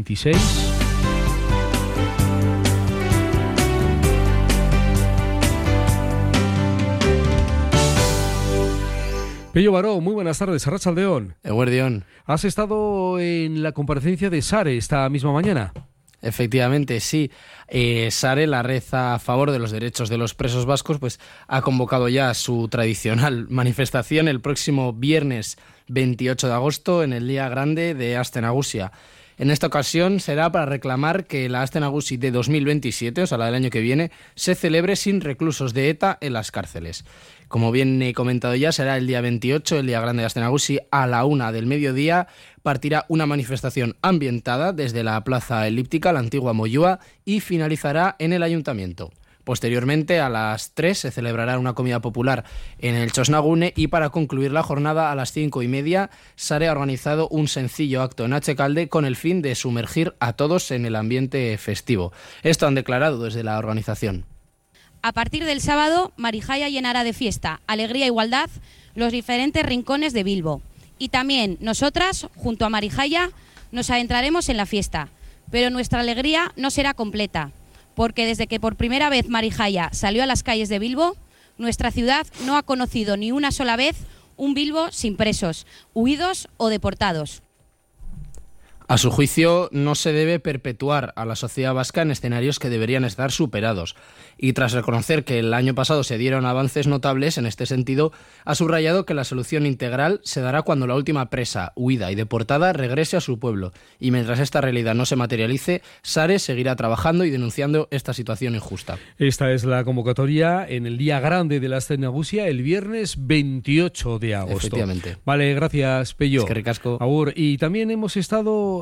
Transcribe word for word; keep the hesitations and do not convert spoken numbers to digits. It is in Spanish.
veintiséis. Pello Baró, muy buenas tardes, Arratsaldeon. Eguerdión. ¿Has estado en la comparecencia de SARE esta misma mañana? Efectivamente, sí. Eh, SARE, la red a favor de los derechos de los presos vascos, pues ha convocado ya su tradicional manifestación el próximo viernes veintiocho de agosto en el Día Grande de Aste Nagusia. En esta ocasión será para reclamar que la Aste Nagusi de dos mil veintisiete, o sea, la del año que viene, se celebre sin reclusos de ETA en las cárceles. Como bien he comentado ya, será el día veintiocho, el Día Grande de Aste Nagusi, a la una del mediodía. Partirá una manifestación ambientada desde la Plaza Elíptica, la antigua Moyúa, y finalizará en el Ayuntamiento. Posteriormente, a las tres, se celebrará una comida popular en el Txosnagune y para concluir la jornada a las cinco y media, SARE ha organizado un sencillo acto en Achecalde con el fin de sumergir a todos en el ambiente festivo. Esto han declarado desde la organización. A partir del sábado, Marijaia llenará de fiesta, alegría e igualdad los diferentes rincones de Bilbo. Y también nosotras, junto a Marijaia, nos adentraremos en la fiesta. Pero nuestra alegría no será completa, porque desde que por primera vez Marijaia salió a las calles de Bilbo, nuestra ciudad no ha conocido ni una sola vez un Bilbo sin presos, huidos o deportados. A su juicio, no se debe perpetuar a la sociedad vasca en escenarios que deberían estar superados. Y tras reconocer que el año pasado se dieron avances notables en este sentido, ha subrayado que la solución integral se dará cuando la última presa, huida y deportada regrese a su pueblo. Y mientras esta realidad no se materialice, SARE seguirá trabajando y denunciando esta situación injusta. Esta es la convocatoria en el Día Grande de la Aste Nagusia, el viernes veintiocho de agosto. Efectivamente. Vale, gracias, Pello. Es que ricasco. Agur. Y también hemos estado